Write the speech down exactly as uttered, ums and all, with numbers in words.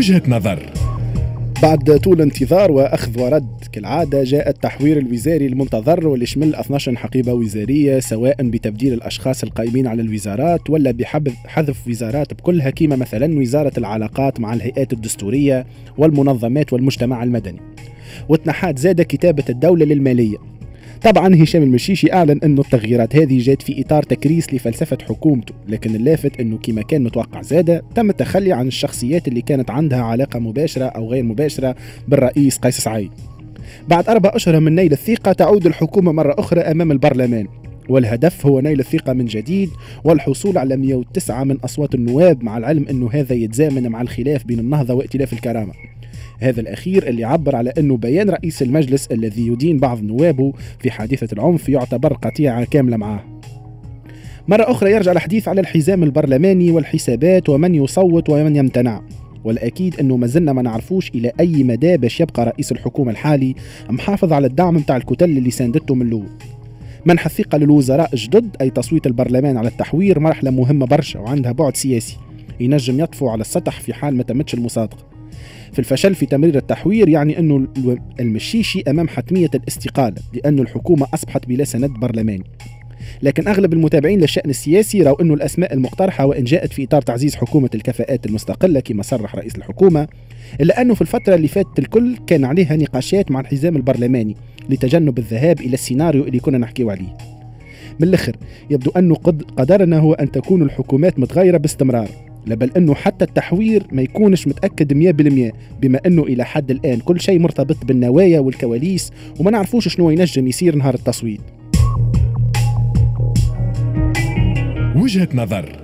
وجهة نظر. بعد طول انتظار وأخذ ورد كالعادة جاء التحوير الوزاري المنتظر، واللي شمل اثنتا عشرة حقيبة وزارية، سواء بتبديل الأشخاص القائمين على الوزارات ولا بحذف وزارات بكلها، كيما مثلا وزارة العلاقات مع الهيئات الدستورية والمنظمات والمجتمع المدني. وتنحات زاد كتابة الدولة للمالية. طبعا هشام المشيشي أعلن أنه التغييرات هذه جات في إطار تكريس لفلسفة حكومته، لكن اللافت أنه كما كان متوقع زادة تم التخلي عن الشخصيات اللي كانت عندها علاقة مباشرة أو غير مباشرة بالرئيس قيس سعيد. بعد أربع أشهر من نيل الثقة تعود الحكومة مرة أخرى أمام البرلمان، والهدف هو نيل الثقة من جديد والحصول على مئة وتسعة من أصوات النواب، مع العلم أنه هذا يتزامن مع الخلاف بين النهضة وائتلاف الكرامة. هذا الأخير اللي عبر على أنه بيان رئيس المجلس الذي يدين بعض نوابه في حادثة العنف يعتبر قطيعة كاملة معه. مرة أخرى يرجع الحديث على الحزام البرلماني والحسابات ومن يصوت ومن يمتنع، والأكيد أنه ما زلنا ما نعرفوش إلى أي مدى باش يبقى رئيس الحكومة الحالي محافظ على الدعم متاع الكتل اللي ساندته من الأول. منح الثقة للوزراء الجدد أي تصويت البرلمان على التحوير مرحلة مهمة برشا وعندها بعد سياسي ينجم يطفو على السطح في حال ما تمتش المصادقة. في الفشل في تمرير التحوير يعني أنه المشيشي أمام حتمية الاستقالة، لأن الحكومة أصبحت بلا سند برلماني. لكن أغلب المتابعين للشأن السياسي رأوا أنه الأسماء المقترحة وإن جاءت في إطار تعزيز حكومة الكفاءات المستقلة كما صرح رئيس الحكومة، إلا أنه في الفترة اللي فاتت الكل كان عليها نقاشات مع الحزام البرلماني لتجنب الذهاب إلى السيناريو اللي كنا نحكيو عليه. من الآخر يبدو أنه قدرنا هو أن تكون الحكومات متغيرة باستمرار، بل أنه حتى التحوير ما يكونش متأكد مية بالمية، بما أنه إلى حد الآن كل شيء مرتبط بالنوايا والكواليس وما نعرفوش شنو ينجم يصير نهار التصويت. وجهة نظر.